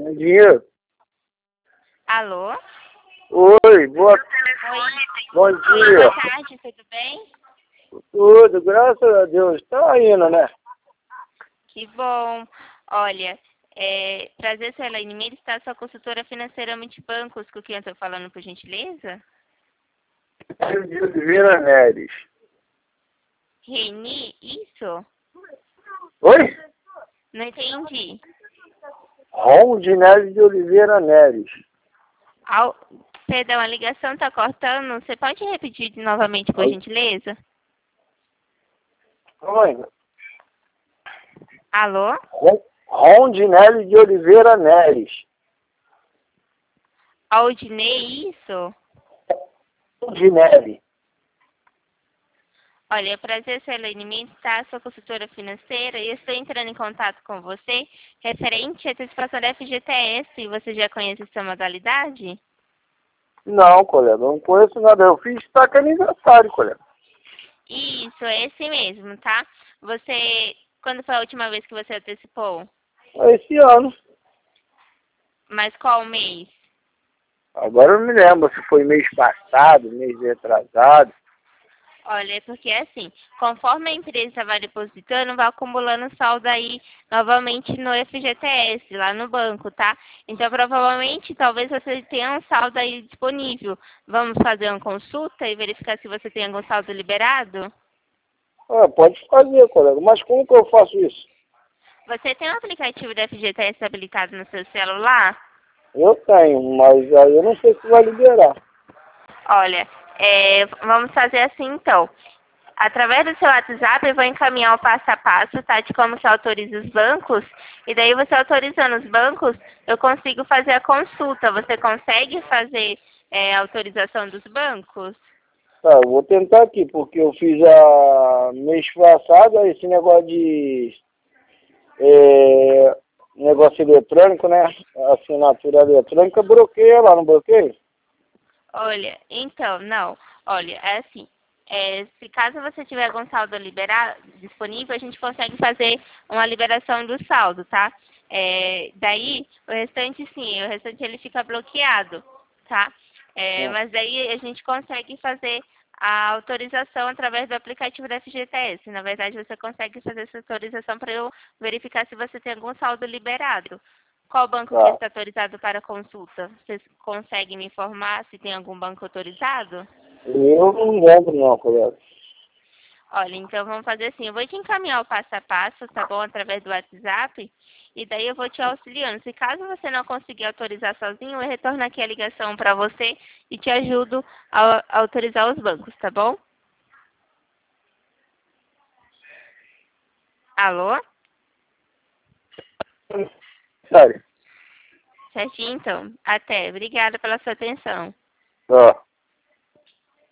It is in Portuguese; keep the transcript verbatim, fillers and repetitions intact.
Dinheiro. Alô? Oi, boa, Oi. bom dia. Boa tarde, tudo bem? Tudo, graças a Deus. Tá indo, né? Que bom. Olha, é, prazer, sou Elaine Mires, está sua consultora financeira Multibancos, com quem eu estou falando, por gentileza? De Oliveira Neres. Reni, isso? Oi? Não entendi. Rom de Neves de Oliveira Neres. Ao, perdão, a ligação está cortando. Você pode repetir novamente, por Oi? gentileza? Oi. Alô? Rom, Rom de Neves de Oliveira Neres. Aldinei, isso? Rom de Neve. Olha, é prazer, sou Elaine Mendes, tá? Sou consultora financeira e eu estou entrando em contato com você referente à antecipação da F G T S. Você já conhece essa modalidade? Não, colega, não conheço nada. Eu fiz destaque aniversário, colega. Isso, é esse mesmo, tá? Você, quando foi a última vez que você antecipou? Esse ano. Mas qual mês? Agora eu não me lembro se foi mês passado, mês retrasado. Olha, é porque assim, conforme a empresa vai depositando, vai acumulando saldo aí novamente no F G T S, lá no banco, tá? Então, provavelmente, talvez você tenha um saldo aí disponível. Vamos fazer uma consulta e verificar se você tem algum saldo liberado? Ah, pode fazer, colega. Mas como que eu faço isso? Você tem um aplicativo da F G T S habilitado no seu celular? Eu tenho, mas aí eu não sei se vai liberar. Olha, é, vamos fazer assim então. Através do seu WhatsApp, eu vou encaminhar o passo a passo, tá? De como você autoriza os bancos. E daí, você autorizando os bancos, eu consigo fazer a consulta. Você consegue fazer é, a autorização dos bancos? Tá, eu vou tentar aqui, porque eu fiz a mês passado esse negócio de é, negócio eletrônico, né? Assinatura eletrônica, bloqueia lá, não bloqueia? Olha, então, não. Olha, é assim. É, se caso você tiver algum saldo liberado, disponível, a gente consegue fazer uma liberação do saldo, tá? É, daí, o restante sim, o restante ele fica bloqueado, tá? É, Hum. mas daí a gente consegue fazer a autorização através do aplicativo da F G T S. Na verdade, você consegue fazer essa autorização para eu verificar se você tem algum saldo liberado. Qual banco que Tá. está autorizado para consulta? Vocês conseguem me informar se tem algum banco autorizado? Eu não lembro não, colega. Olha, então vamos fazer assim, eu vou te encaminhar o passo a passo, tá bom? Através do WhatsApp, e daí eu vou te auxiliando. Se caso você não conseguir autorizar sozinho, eu retorno aqui a ligação para você e te ajudo a, a autorizar os bancos, tá bom? Alô? Sério. Certinho, então. Até. Obrigada pela sua atenção. Tá.